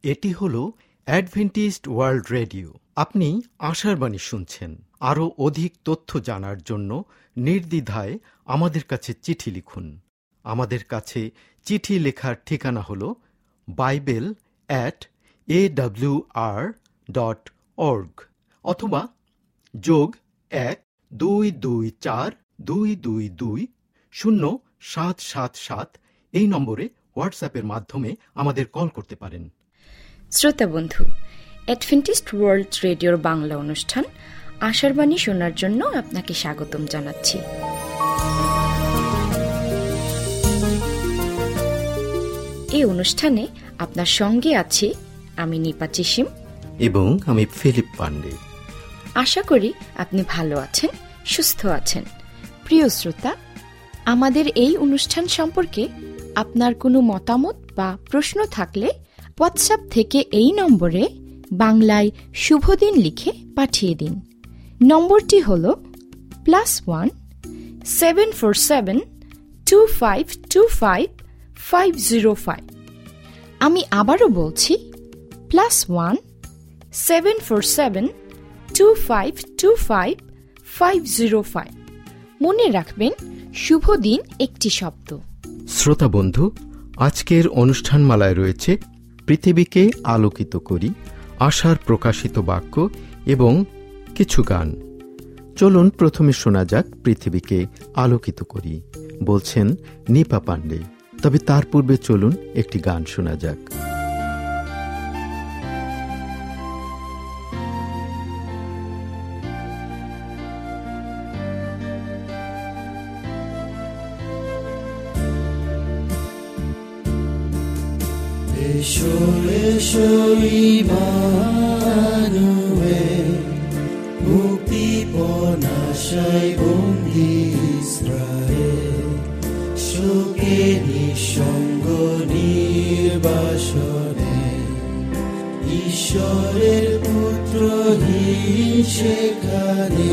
এটি হলো Adventist world radio. আপনি আশার বাণী শুনছেন। আরও অধিক তথ্য জানার জন্য নির্দ্বিধায় আমাদের কাছে চিঠি লিখুন। আমাদের কাছে চিঠি লেখার ঠিকানা হল bible@awr.org অথবা +1-224-222-0777 এই নম্বরে হোয়াটসঅ্যাপের মাধ্যমে আমাদের কল করতে পারেন। শ্রোতা বন্ধু, অ্যাডভেন্টিস্ট ওয়ার্ল্ড রেডিওর বাংলা অনুষ্ঠান আশার বাণী শোনার জন্য আপনাকে স্বাগতম জানাচ্ছি। এই অনুষ্ঠানে আপনার সঙ্গে আছি আমি নিপা চিসিম এবং আমি ফিলিপ পান্ডে। আশা করি আপনি ভালো আছেন, সুস্থ আছেন। প্রিয় শ্রোতা, আমাদের এই অনুষ্ঠান সম্পর্কে আপনার কোনো মতামত বা প্রশ্ন থাকলে হোয়াটসঅ্যাপ থেকে এই নম্বরে বাংলায় শুভদিন লিখে পাঠিয়ে দিন। নম্বরটি হল +1-747-2525-505। আমি আবারও বলছি +1-747-2525-505। মনে রাখবেন, শুভ দিন একটি শব্দ। শ্রোতা বন্ধু, আজকের অনুষ্ঠানমালায় রয়েছে পৃথিবীকে আলোকিত করি, আশার প্রকাশিত বাক্য এবং কিছু গান। চলুন প্রথমে শোনা যাক পৃথিবীকে আলোকিত করি, বলছেন নিপা পান্ডে। তবে তার পূর্বে চলুন একটি গান শোনা যাক। এসো এসো ইমানুয়েল, মুক্তিপণাশায় বন্দী ইসরায়েল, শোকে নিঃসঙ্গ নির্বাসনে ঈশ্বরের পুত্রহীন সেখানে।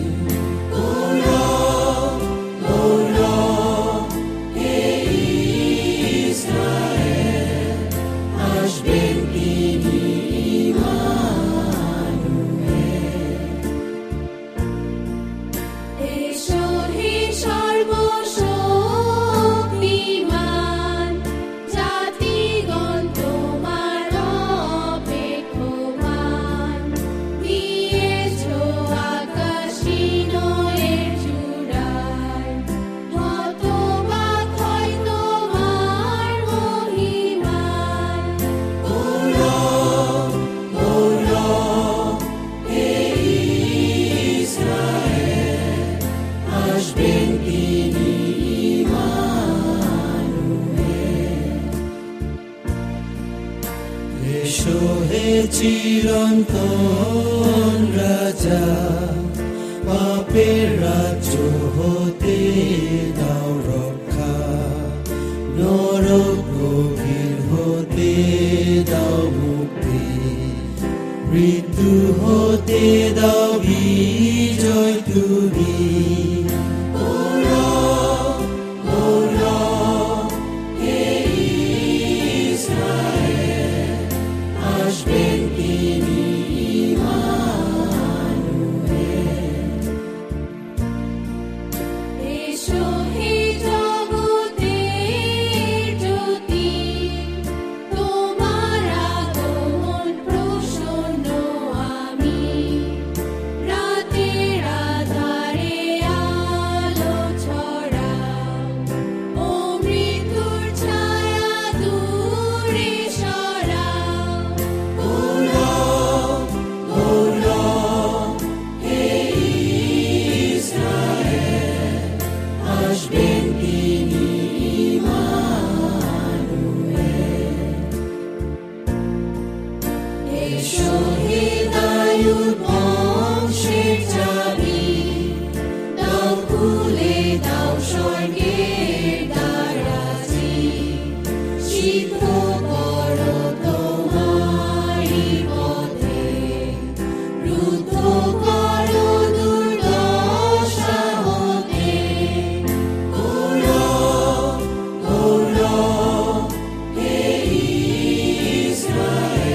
চিরন্তন রাজা, পাপের রাজ্য হতে দাও রক্ষা, নরক গভীর হতে দাও মুক্তি, মৃত্যু হতে দাও বিজয় তুমি। Israel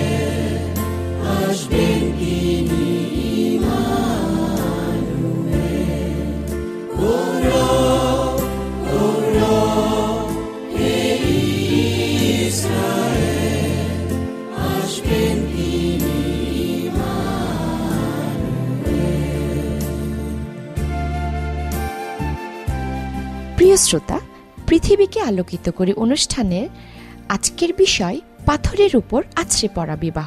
প্রিয় শ্রোতা, পৃথিবীকে আলোকিত করে অনুষ্ঠানের আজকের বিষয় পাথরের উপর আছড়ে পড়া বিবাহ।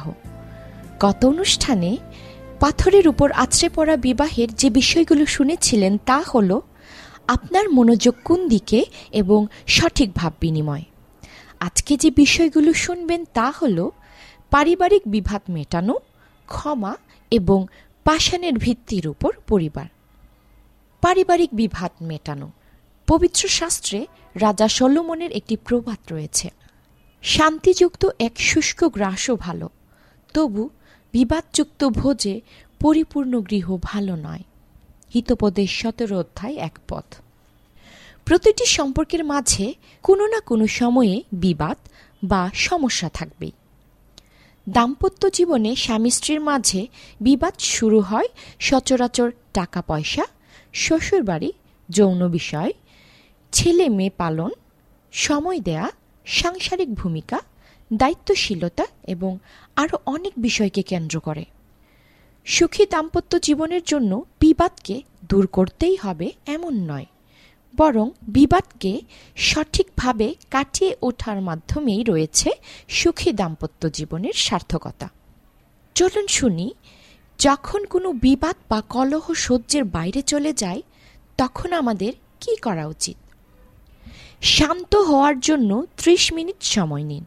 গত অনুষ্ঠানে পাথরের উপর আছড়ে পড়া বিবাহের যে বিষয়গুলো শুনেছিলেন তা হল আপনার মনোযোগ কোন দিকে এবং সঠিক ভাব বিনিময়। আজকে যে বিষয়গুলো শুনবেন তা হল পারিবারিক বিবাদ মেটানো, ক্ষমা এবং পাষাণের ভিত্তির উপর পরিবার। পারিবারিক বিবাদ মেটানো। পবিত্র শাস্ত্রে রাজা সলোমনের একটি প্রবাদ রয়েছে, শান্তিযুক্ত এক শুষ্ক গ্রাসও ভালো, তবু বিবাদযুক্ত ভোজে পরিপূর্ণ গৃহ ভালো নয়। হিতোপদেশ 17 অধ্যায় 1 পদ। প্রতিটি সম্পর্কের মাঝে কোনো না কোনো সময়ে বিবাদ বা সমস্যা থাকবেই। দাম্পত্য জীবনে স্বামী স্ত্রীর মাঝে বিবাদ শুরু হয় সচরাচর টাকা পয়সা, শ্বশুরবাড়ি, যৌন বিষয়, ছেলে মেয়ে পালন, সময় দেয়া, সাংসারিক ভূমিকা, দায়িত্বশীলতা এবং আরও অনেক বিষয়কে কেন্দ্র করে। সুখী দাম্পত্য জীবনের জন্য বিবাদকে দূর করতেই হবে এমন নয়, বরং বিবাদকে সঠিকভাবে কাটিয়ে ওঠার মাধ্যমেই রয়েছে সুখী দাম্পত্য জীবনের সার্থকতা। চলুন শুনি, যখন কোনো বিবাদ বা কলহ সহ্যের বাইরে চলে যায় তখন আমাদের কি করা উচিত। শান্ত হওয়ার জন্য 30 মিনিট সময় নিন।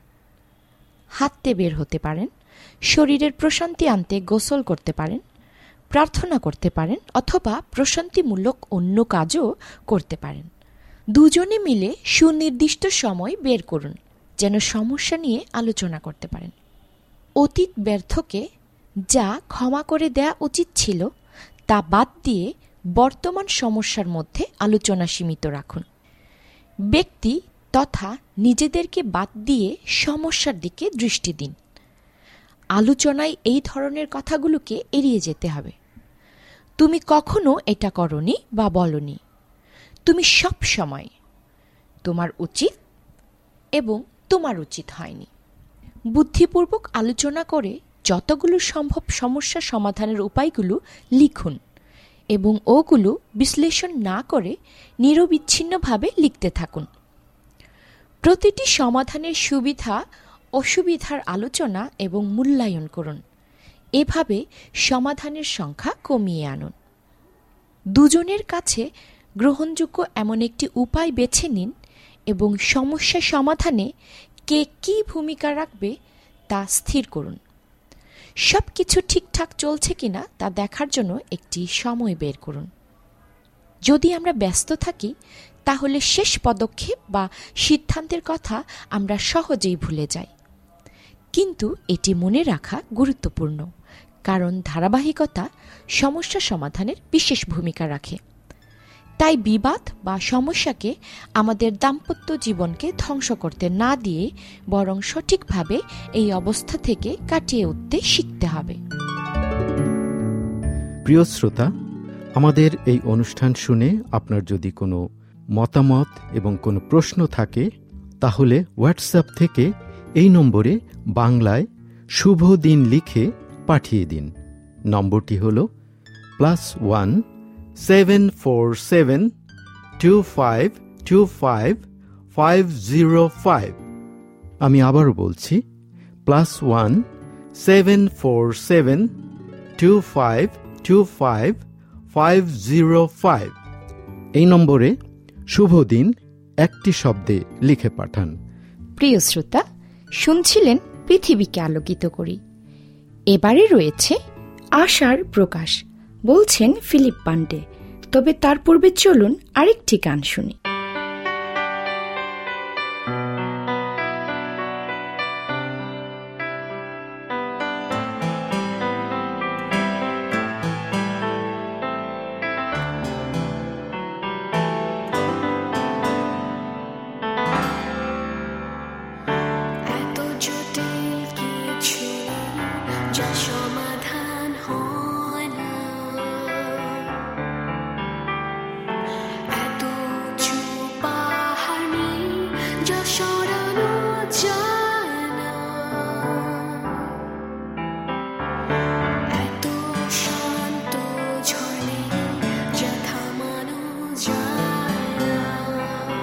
হাঁটতে বের হতে পারেন, শরীরের প্রশান্তি আনতে গোসল করতে পারেন, প্রার্থনা করতে পারেন অথবা প্রশান্তিমূলক অন্য কাজও করতে পারেন। দুজনে মিলে সুনির্দিষ্ট সময় বের করুন যেন সমস্যা নিয়ে আলোচনা করতে পারেন। অতীত ব্যর্থকে যা ক্ষমা করে দেয়া উচিত ছিল তা বাদ দিয়ে বর্তমান সমস্যার মধ্যে আলোচনা সীমিত রাখুন। ব্যক্তি তথা নিজেদেরকে বাদ দিয়ে সমস্যার দিকে দৃষ্টি দিন। আলোচনায় এই ধরনের কথাগুলোকে এড়িয়ে যেতে হবে। তুমি কখনো এটা করনি বা বলনি, তুমি সব সময়, তোমার উচিত এবং তোমার উচিত হয়নি। বুদ্ধিপূর্বক আলোচনা করে যতগুলো সম্ভব সমস্যা সমাধানের উপায়গুলো লিখুন এবং ওগুলো বিশ্লেষণ না করে নিরবিচ্ছিন্নভাবে লিখতে থাকুন। প্রতিটি সমাধানের সুবিধা অসুবিধার আলোচনা এবং মূল্যায়ন করুন। এভাবে সমাধানের সংখ্যা কমিয়ে আনুন। দুজনের কাছে গ্রহণযোগ্য এমন একটি উপায় বেছে নিন এবং সমস্যা সমাধানে কে কী ভূমিকা রাখবে তা স্থির করুন। সব কিছু ঠিকঠাক চলছে কিনা তা দেখার জন্য একটি সময় বের করুন। যদি আমরা ব্যস্ত থাকি তাহলে শেষ পদক্ষেপ বা সিদ্ধান্তের কথা আমরা সহজেই ভুলে যাই, কিন্তু এটি মনে রাখা গুরুত্বপূর্ণ, কারণ ধারাবাহিকতা সমস্যা সমাধানের বিশেষ ভূমিকা রাখে। তাই বিবাদ বা সমস্যাকে আমাদের দাম্পত্য জীবনকে ধ্বংস করতে না দিয়ে বরং সঠিকভাবে এই অবস্থা থেকে কাটিয়ে উঠতে শিখতে হবে। প্রিয় শ্রোতা, আমাদের এই অনুষ্ঠান শুনে আপনার যদি কোনো মতামত এবং কোনো প্রশ্ন থাকে তাহলে হোয়াটসঅ্যাপ থেকে এই নম্বরে বাংলায় শুভ দিন লিখে পাঠিয়ে দিন। নম্বরটি হল +1 747 2525 505। আমি আবারও বলছি +1 747 2525 505। এই নম্বরে শুভ দিন একটি শব্দে লিখে পাঠান। প্রিয় শ্রোতা, শুনছিলেন পৃথিবীকে আলোকিত করি। এবারে রয়েছে আশার প্রকাশ, বলছেন ফিলিপ পান্ডে। তবে তার পূর্বে চলুন আরেকটি গান শুনি। যায়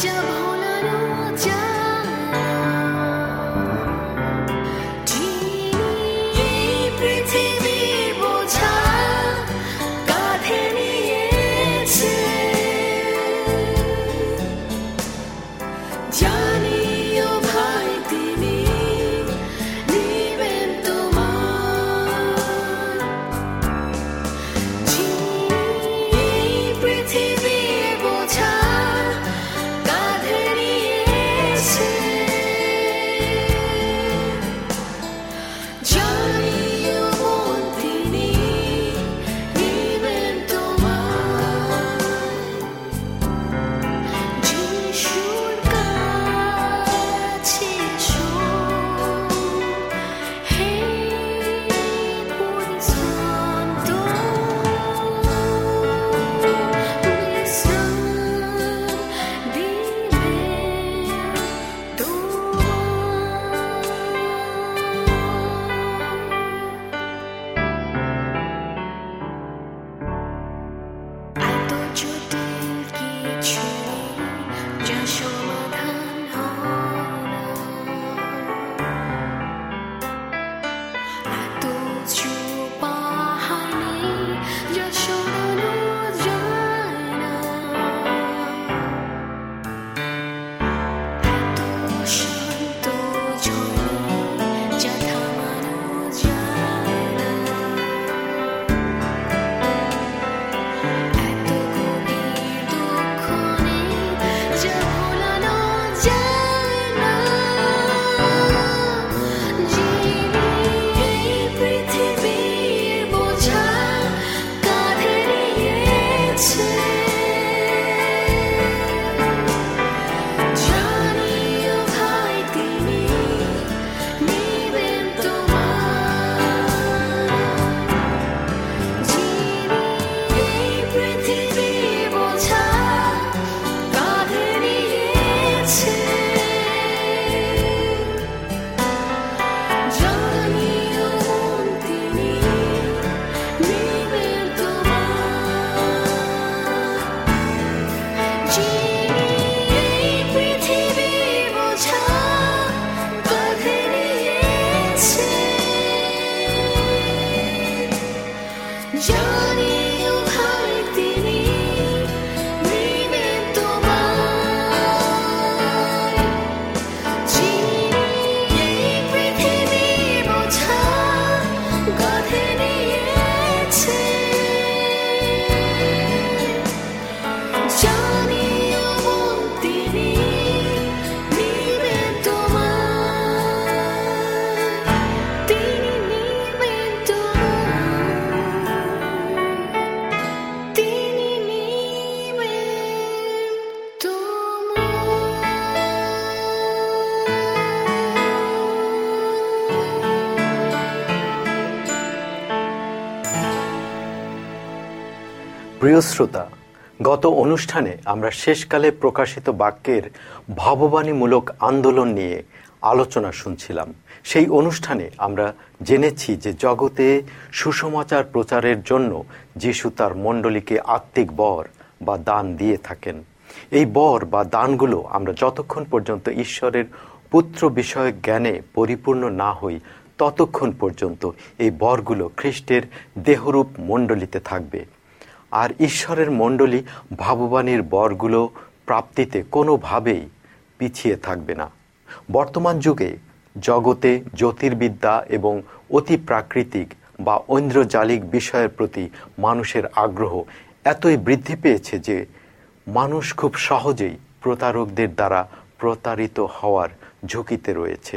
প্রিয় শ্রোতা, গত অনুষ্ঠানে আমরা শেষকালে প্রকাশিত বাক্যের ভাববাণীমূলক আন্দোলন নিয়ে আলোচনা শুনছিলাম। সেই অনুষ্ঠানে আমরা জেনেছি যে জগতে সুসমাচার প্রচারের জন্য যিশু তার মণ্ডলীকে আত্মিক বর বা দান দিয়ে থাকেন। এই বর বা দানগুলো আমরা যতক্ষণ পর্যন্ত ঈশ্বরের পুত্র বিষয়ক জ্ঞানে পরিপূর্ণ না হই ততক্ষণ পর্যন্ত এই বরগুলো খ্রিস্টের দেহরূপ মণ্ডলীতে থাকবে। আর ঈশ্বরের মণ্ডলী ভাববাণীর বরগুলো প্রাপ্তিতে কোনোভাবেই পিছিয়ে থাকবে না। বর্তমান যুগে জগতে জ্যোতির্বিদ্যা এবং অতি প্রাকৃতিক বা ঐন্দ্রজালিক বিষয়ের প্রতি মানুষের আগ্রহ এতই বৃদ্ধি পেয়েছে যে মানুষ খুব সহজেই প্রতারকদের দ্বারা প্রতারিত হওয়ার ঝুঁকিতে রয়েছে।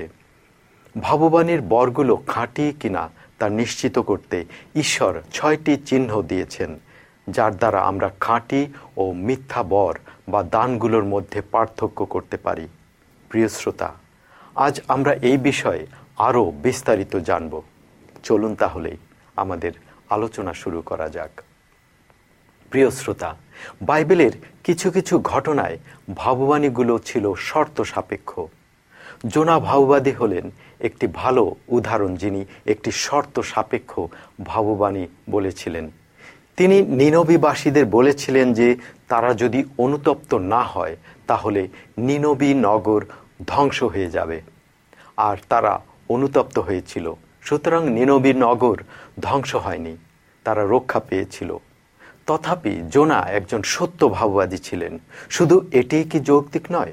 ভাববাণীর বরগুলো খাঁটি কিনা তা নিশ্চিত করতে ঈশ্বর 6টি চিহ্ন দিয়েছেন, যার দ্বারা আমরা খাঁটি ও মিথ্যা বর বা দানগুলোর মধ্যে পার্থক্য করতে পারি। প্রিয় শ্রোতা, আজ আমরা এই বিষয়ে আরও বিস্তারিত জানব। চলুন তাহলে আমাদের আলোচনা শুরু করা যাক। প্রিয় শ্রোতা, বাইবেলের কিছু কিছু ঘটনায় ভাববাণীগুলো ছিল শর্ত সাপেক্ষ। জোনা ভাববাদী হলেন একটি ভালো উদাহরণ, যিনি একটি শর্ত সাপেক্ষ ভাববাণী বলেছিলেন। তিনি নিনবীবাসীদের বলেছিলেন যে তারা যদি অনুতপ্ত না হয় তাহলে নিনবী নগর ধ্বংস হয়ে যাবে। আর তারা অনুতপ্ত হয়েছিল, সুতরাং নিনবী নগর ধ্বংস হয়নি, তারা রক্ষা পেয়েছিল। তথাপি জোনা একজন সত্য ভাববাদী ছিলেন। শুধু এটিই কি যৌক্তিক নয়?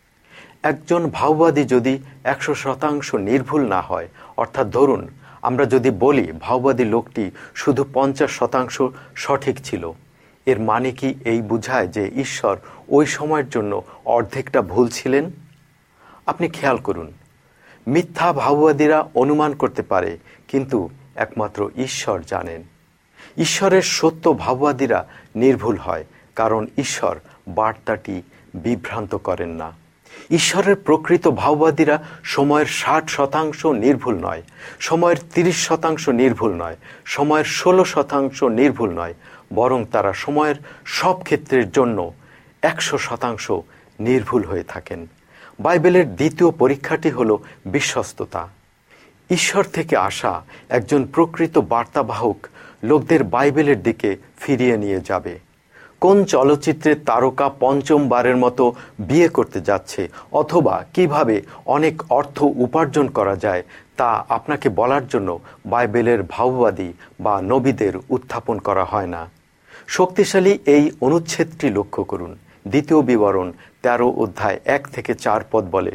একজন ভাববাদী যদি 100% নির্ভুল না হয়, অর্থাৎ ধরুন আমরা যদি বলি ভাববাদী লোকটি শুধু 50% সঠিক ছিল, এর মানে কি এই বোঝায় যে ঈশ্বর ওই সময়ের জন্য অর্ধেকটা ভুল ছিলেন? আপনি খেয়াল করুন, মিথ্যা ভাববাদীরা অনুমান করতে পারে, কিন্তু একমাত্র ঈশ্বর জানেন। ঈশ্বরের সত্য ভাববাদীরা নির্ভুল হয়, কারণ ঈশ্বর বার্তাটি বিভ্রান্ত করেন না। ঈশ্বরের প্রকৃত ভাববাদীরা সময়ের 60% নির্ভুল নয়, সময়ের 30% নির্ভুল নয়, সময়ের 16% নির্ভুল নয়, বরং তারা সময়ের সব ক্ষেত্রের জন্য 100% নির্ভুল হয়ে থাকেন। বাইবেলের দ্বিতীয় পরীক্ষাটি হল বিশ্বস্ততা। ঈশ্বর থেকে আসা একজন প্রকৃত বার্তাবাহক লোকদের বাইবেলের দিকে ফিরিয়ে নিয়ে যাবে। কোন চলচ্চিত্রের তারকা পঞ্চমবারের মতো বিয়ে করতে যাচ্ছে, অথবা কিভাবে অনেক অর্থ উপার্জন করা যায়, তা আপনাকে বলার জন্য বাইবেলের ভাববাদী বা নবীদের উত্থাপন করা হয় না। শক্তিশালী এই অনুচ্ছেদটি লক্ষ্য করুন। দ্বিতীয় বিবরণ 13 অধ্যায় 1 থেকে 4 পদ বলে,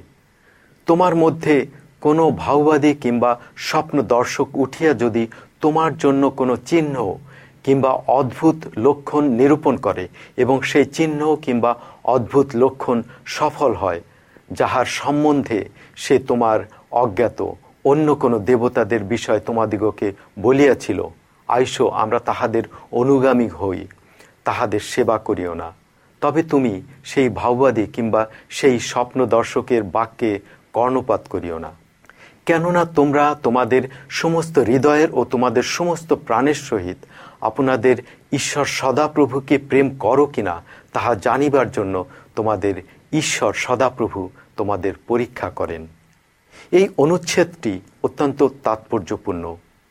তোমার মধ্যে কোনো ভাববাদী কিংবা স্বপ্ন দর্শক উঠিয়া যদি তোমার জন্য কোনো চিহ্ন কিংবা অদ্ভুত লক্ষণ নিরূপণ করে এবং সেই চিহ্ন কিংবা অদ্ভুত লক্ষণ সফল হয়, যাহার সম্বন্ধে সে তোমার অজ্ঞাত অন্য কোনো দেবতাদের বিষয় তোমাদিগকে বলিয়াছিল, আইসো আমরা তাহাদের অনুগামী হই, তাহাদের সেবা করিও না, তবে তুমি সেই ভাববাদী কিংবা সেই স্বপ্ন দর্শকের বাক্যে কর্ণপাত করিও না। কেননা তোমরা তোমাদের সমস্ত হৃদয়ের ও তোমাদের সমস্ত প্রাণের সহিত আপনাদের ঈশ্বর সদাপ্রভুকে প্রেম করো কিনা তাহা জানিবার জন্য তোমাদের ঈশ্বর সদাপ্রভু তোমাদের পরীক্ষা করেন। এই অনুচ্ছেদটি অত্যন্ত তাৎপর্যপূর্ণ।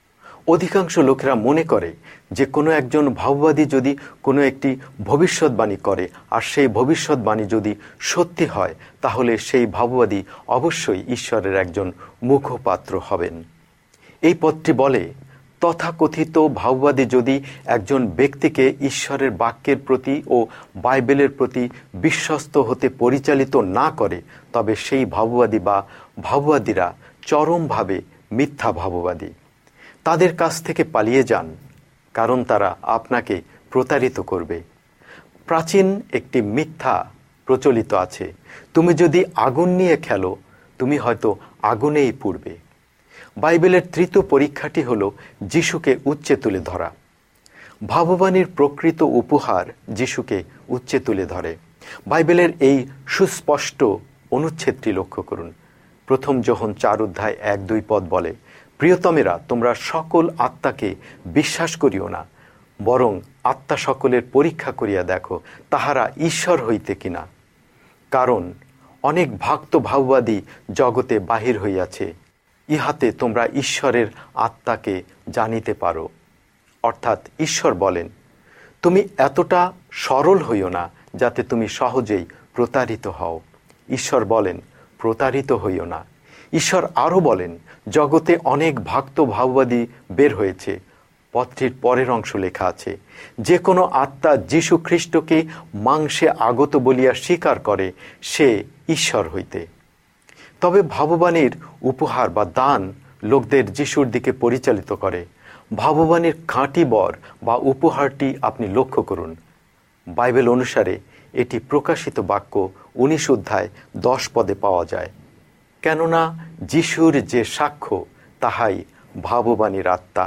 অধিকাংশ লোকেরা মনে করে যে কোনো একজন ভাববাদী যদি কোনো একটি ভবিষ্যৎবাণী করে আর সেই ভবিষ্যৎবাণী যদি সত্যি হয়, তাহলে সেই ভাববাদী অবশ্যই ঈশ্বরের একজন মুখপাত্র হবেন। এই পদটি বলে, তথাকথিত ভাববাদী যদি একজন ব্যক্তিকে ঈশ্বরের বাক্যের প্রতি ও বাইবেলের প্রতি বিশ্বস্ত হতে পরিচালিত না করে, তবে সেই ভাববাদী বা ভাববাদীরা চরমভাবে মিথ্যা ভাববাদী। তাদের কাছ থেকে পালিয়ে যান, কারণ তারা আপনাকে প্রতারিত করবে। প্রাচীন একটি মিথ্যা প্রচলিত আছে, তুমি যদি আগুন নিয়ে খেলো, তুমি হয়তো আগুনেই পুড়বে। বাইবেলের তৃতীয় পরীক্ষাটি হল যিশুকে উচ্চে তুলে ধরা। ভাববাণীর প্রকৃত উপহার যিশুকে উচ্চে তুলে ধরে। বাইবেলের এই সুস্পষ্ট অনুচ্ছেদটি লক্ষ্য করুন। 1 যোহন 4 অধ্যায় 1-2 পদ বলে, প্রিয়তমেরা, তোমরা সকল আত্মাকে বিশ্বাস করিও না, বরং আত্মা সকলের পরীক্ষা করিয়া দেখো তাহারা ঈশ্বর হইতে কিনা, কারণ অনেক ভক্ত ভাববাদী জগতে বাহির হইয়াছে, ইহাতে তোমরা ঈশ্বরের আত্মাকে জানিতে পারো। অর্থাৎ ঈশ্বর বলেন, তুমি এতটা সরল হইও না যাতে তুমি সহজেই প্রতারিত হও। ঈশ্বর বলেন, প্রতারিত হইও না। ঈশ্বর আরও বলেন, জগতে অনেক ভক্ত ভাববাদী বের হয়েছে। পত্রের পরের অংশ লেখা আছে, যে কোনো আত্মা যীশু খ্রিস্টকে মাংসে আগত বলিয়া স্বীকার করে, সে ঈশ্বর হইতে। তবে ভাববাণীর উপহার বা দান লোকদের যিশুর দিকে পরিচালিত করে। ভাববাণীর খাঁটি বর বা উপহারটি আপনি লক্ষ্য করুন। বাইবেল অনুসারে এটি প্রকাশিত বাক্য 19 অধ্যায় 10 পদে পাওয়া যায়। কেননা যিশুর যে সাক্ষ্য, তাহাই ভাববাণীর আত্মা।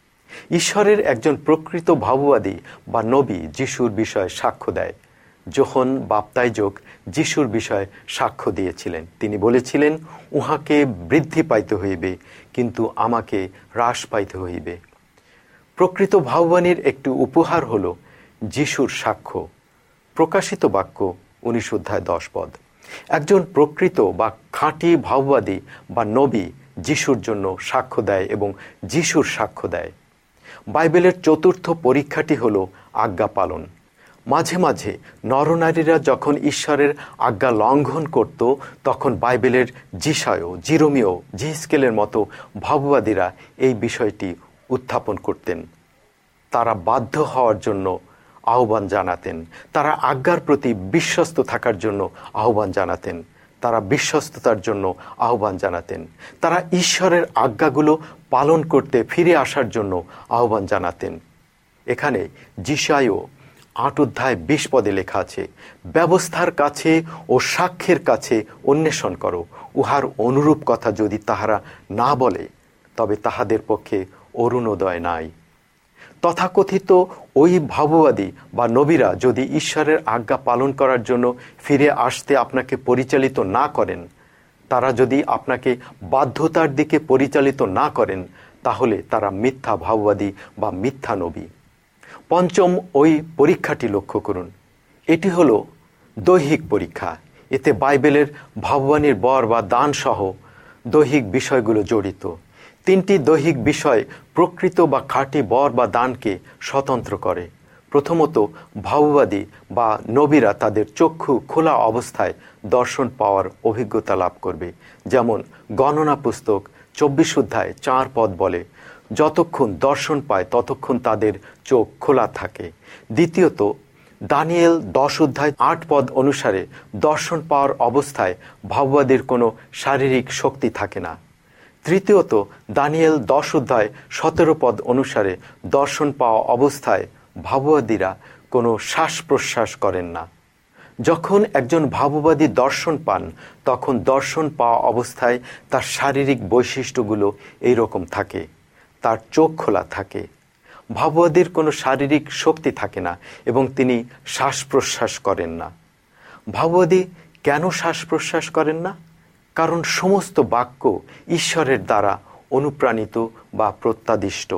ঈশ্বরের একজন প্রকৃত ভাববাদী বা নবী যিশুর বিষয়ে সাক্ষ্য দেয়। যোহন বাপ্তাইজক যিশুর বিষয়ে সাক্ষ্য দিয়েছিলেন। তিনি বলেছিলেন, উহাকে বৃদ্ধি পাইতে হইবে, কিন্তু আমাকে হ্রাস পাইতে হইবে। প্রকৃত ভাববাণীর একটি উপহার হল যিশুর সাক্ষ্য। প্রকাশিত বাক্য 19 অধ্যায় 10 পদ। একজন প্রকৃত বা খাঁটি ভাববাদী বা নবী যিশুর জন্য সাক্ষ্য দেয় এবং যিশুর সাক্ষ্য দেয়। বাইবেলের চতুর্থ পরীক্ষাটি হল আজ্ঞা পালন। মাঝে মাঝে নরনারীরা যখন ঈশ্বরের আজ্ঞা লঙ্ঘন করত, তখন বাইবেলের যিশায়, জিরোমীয়, জিহিজকেলের মতো ভাববাদীরা এই বিষয়টি উত্থাপন করতেন। তারা বাধ্য হওয়ার জন্য আহ্বান জানাতেন, তারা আজ্ঞার প্রতি বিশ্বস্ত থাকার জন্য আহ্বান জানাতেন, তারা বিশ্বস্ততার জন্য আহ্বান জানাতেন, তারা ঈশ্বরের আজ্ঞাগুলো পালন করতে ফিরে আসার জন্য আহ্বান জানাতেন। এখানে যিশায় 8 অধ্যায় 20 পদে লেখা আছে, ব্যবস্থার কাছে ও সাক্ষ্যের কাছে অন্বেষণ করো, উহার অনুরূপ কথা যদি তাহারা না বলে, তবে তাহাদের পক্ষে অরুণোদয় নাই। তথাকথিত ওই ভাববাদী বা নবীরা যদি ঈশ্বরের আজ্ঞা পালন করার জন্য ফিরে আসতে আপনাকে পরিচালিত না করেন, তারা যদি আপনাকে বাধ্যতার দিকে পরিচালিত না করেন, তাহলে তারা মিথ্যা ভাববাদী বা মিথ্যা নবী। পঞ্চম ওই পরীক্ষাটি লক্ষ্য করুন। এটি হলো দৈহিক পরীক্ষা। এতে বাইবেলের ভাববাণীর বর বা দান সহ দৈহিক বিষয়গুলো জড়িত। 3টি দৈহিক বিষয় প্রকৃত বা খাঁটি বর বা দানকে স্বতন্ত্র করে। প্রথমত, ভাববাদী বা নবীরা তাদের চক্ষু খোলা অবস্থায় দর্শন পাওয়ার অভিজ্ঞতা লাভ করবে। যেমন গণনা পুস্তক 24 অধ্যায় 4 পদ বলে, যতক্ষণ দর্শন পায় ততক্ষণ তাদের চোখ খোলা থাকে। দ্বিতীয়ত, দানিয়েল 10 অধ্যায় 8 পদ অনুসারে দর্শন পাওয়ার অবস্থায় ভাববাদীর কোনো শারীরিক শক্তি থাকে না। তৃতীয়ত, দানিয়েল 10 অধ্যায় 17 পদ অনুসারে দর্শন পাওয়া অবস্থায় ভাববাদীরা কোনো শ্বাস প্রশ্বাস করেন না। যখন একজন ভাববাদী দর্শন পান, তখন দর্শন পাওয়া অবস্থায় তার শারীরিক বৈশিষ্ট্যগুলো এইরকম থাকে। তার চোখ খোলা থাকে। ভাববাদীর কোনো শারীরিক শক্তি থাকে না এবং তিনি শ্বাস প্রশ্বাস করেন না। ভাববাদী কেন শ্বাস প্রশ্বাস করেন না? কারণ সমস্ত বাক্য ঈশ্বরের দ্বারা অনুপ্রাণিত বা প্রত্যাদিষ্ট।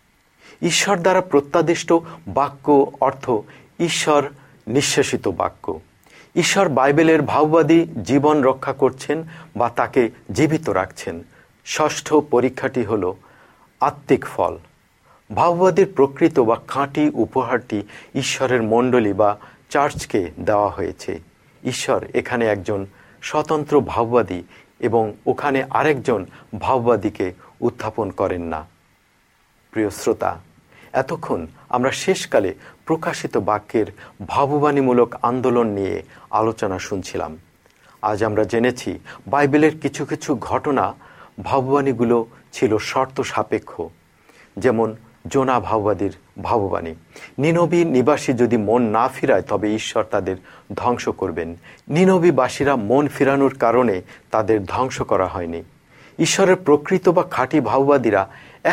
ঈশ্বর দ্বারা প্রত্যাদিষ্ট বাক্য অর্থ ঈশ্বর নিঃশেষিত বাক্য। ঈশ্বর বাইবেলের ভাববাদী জীবন রক্ষা করছেন বা তাকে জীবিত রাখছেন। ষষ্ঠ পরীক্ষাটি হল আত্মিক ফল। ভাববাদীর প্রকৃত বা খাঁটি উপহারটি ঈশ্বরের মণ্ডলী বা চার্চকে দেওয়া হয়েছে। ঈশ্বর এখানে একজন স্বতন্ত্র ভাববাদী এবং ওখানে আরেকজন ভাববাদীকে উত্থাপন করেন না। প্রিয় শ্রোতা, এতক্ষণ আমরা শেষকালে প্রকাশিত বাক্যের ভাববাণীমূলক আন্দোলন নিয়ে আলোচনা শুনছিলাম। আজ আমরা জেনেছি বাইবেলের কিছু কিছু ঘটনা ভাববাণীগুলো ছিল শর্ত সাপেক্ষ। যেমন জোনা ভাববাদীর ভাববাণী, নিনবী নিবাসী যদি মন না ফিরায় তবে ঈশ্বর তাদের ধ্বংস করবেন। নিনবীবাসীরা মন ফিরানোর কারণে তাদের ধ্বংস করা হয়নি। ঈশ্বরের প্রকৃত বা খাঁটি ভাববাদীরা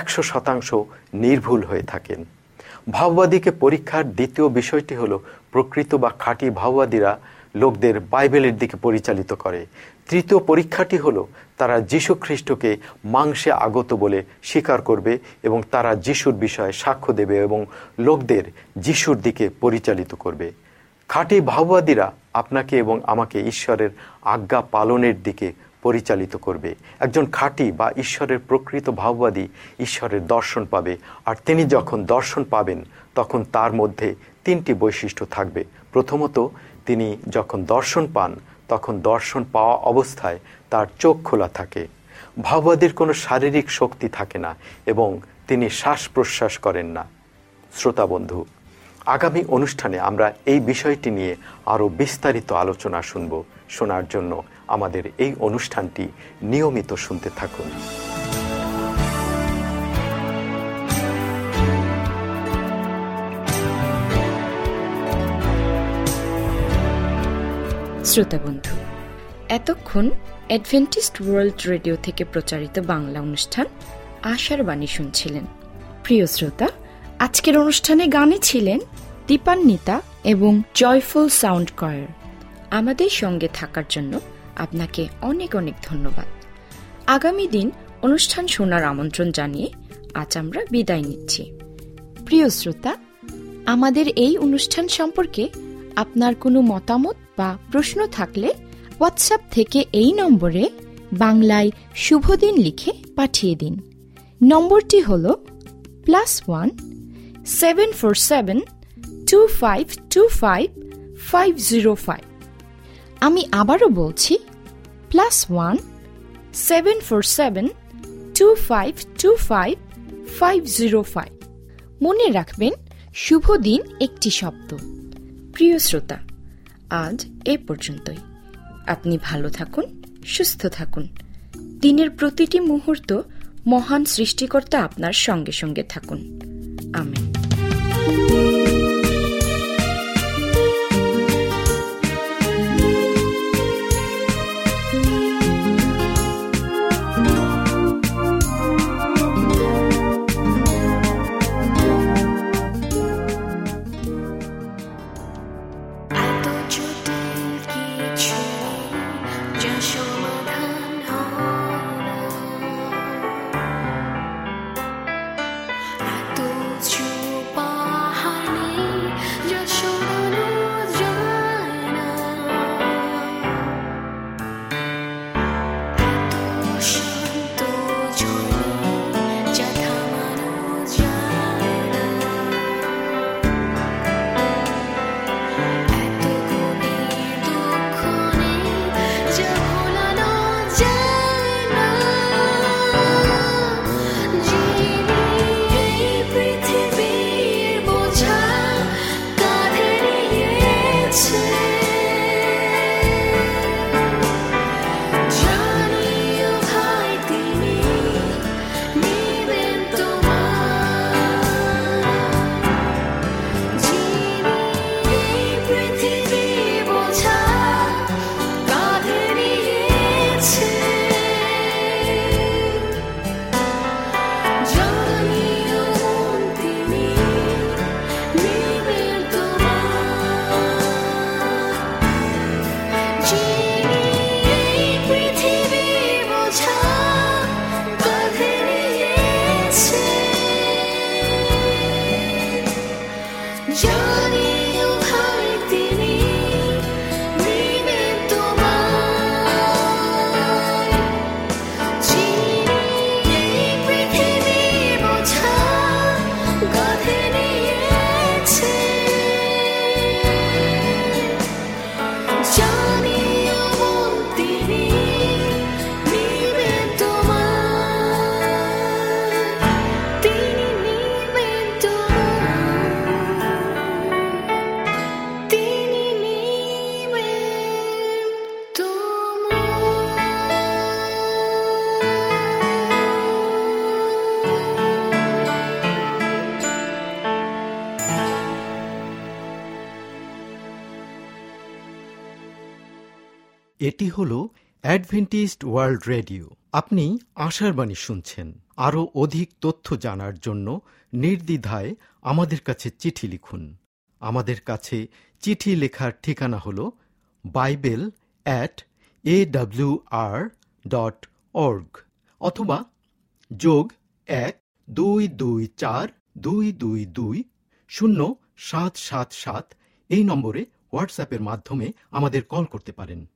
100% নির্ভুল হয়ে থাকেন। ভাববাদীকে পরীক্ষার দ্বিতীয় বিষয়টি হলো প্রকৃত বা খাঁটি ভাববাদীরা লোকদের বাইবেলের দিকে পরিচালিত করে। তৃতীয় পরীক্ষাটি হলো তারা যীশু খ্রিস্টকে মাংসে আগত বলে স্বীকার করবে এবং তারা যীশুর বিষয়ে সাক্ষ্য দেবে এবং লোকদের যীশুর দিকে পরিচালিত করবে। খাঁটি ভাববাদীরা আপনাকে এবং আমাকে ঈশ্বরের আজ্ঞা পালনের দিকে পরিচালিত করবে। একজন খাঁটি বা ঈশ্বরের প্রকৃত ভাববাদী ঈশ্বরের দর্শন পাবে, আর তিনি যখন দর্শন পাবেন তখন তার মধ্যে 3টি বৈশিষ্ট্য থাকবে। প্রথমত, তিনি যখন দর্শন পান তখন দর্শন পাওয়া অবস্থায় তার চোখ খোলা থাকে। ভাববাদীর কোনো শারীরিক শক্তি থাকে না এবং তিনি শ্বাস প্রশ্বাস করেন না। শ্রোতা বন্ধু, আগামী অনুষ্ঠানে আমরা এই বিষয়টি নিয়ে আরও বিস্তারিত আলোচনা শুনব। শোনার জন্য আমাদের এই অনুষ্ঠানটি নিয়মিত শুনতে থাকুন। শ্রোতা বন্ধু, এতক্ষণ অ্যাডভেন্টিস্ট ওয়ার্ল্ড রেডিও থেকে প্রচারিত বাংলা অনুষ্ঠান আশার বাণী শুনছিলেন। প্রিয় শ্রোতা, আজকের অনুষ্ঠানে গানে ছিলেন দীপান্বিতা এবং জয়ফুল সাউন্ড কয়ার। আমাদের সঙ্গে থাকার জন্য আপনাকে অনেক অনেক ধন্যবাদ। আগামী দিন অনুষ্ঠান শোনার আমন্ত্রণ জানিয়ে আজ আমরা বিদায় নিচ্ছি। প্রিয় শ্রোতা, আমাদের এই অনুষ্ঠান সম্পর্কে আপনার কোনো মতামত বা প্রশ্ন থাকলে হোয়াটসঅ্যাপ থেকে এই নম্বরে বাংলায় শুভদিন লিখে পাঠিয়ে দিন। নম্বরটি হল +1 747 2525 আমি আবারও বলছি, +1 747 2525 505। মনে রাখবেন, শুভ দিন একটি শব্দ। প্রিয় শ্রোতা, আজ এ পর্যন্তই। আপনি ভালো থাকুন, সুস্থ থাকুন। দিনের প্রতিটি মুহূর্ত মহান সৃষ্টিকর্তা আপনার সঙ্গে সঙ্গে থাকুন। আমেন। এটি হল অ্যাডভেন্টিস্ট ওয়ার্ল্ড রেডিও। আপনি আশার বাণী শুনছেন। আরও অধিক তথ্য জানার জন্য নির্দ্বিধায় আমাদের কাছে চিঠি লিখুন। আমাদের কাছে চিঠি লেখার ঠিকানা হল bible@awr.org অথবা +1-224-222-0777 এই নম্বরে হোয়াটসঅ্যাপের মাধ্যমে আমাদের কল করতে পারেন।